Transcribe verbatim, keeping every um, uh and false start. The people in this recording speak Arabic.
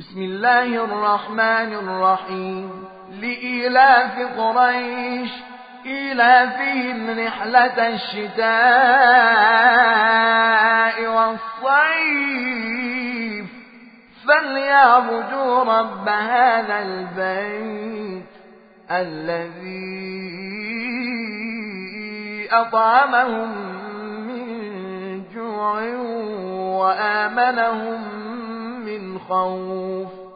بسم الله الرحمن الرحيم. لإيلاف قريش إيلافهم رحلة الشتاء والصيف فليعبدوا رب هذا البيت الذي أطعمهم من جوع وآمنهم من خوف.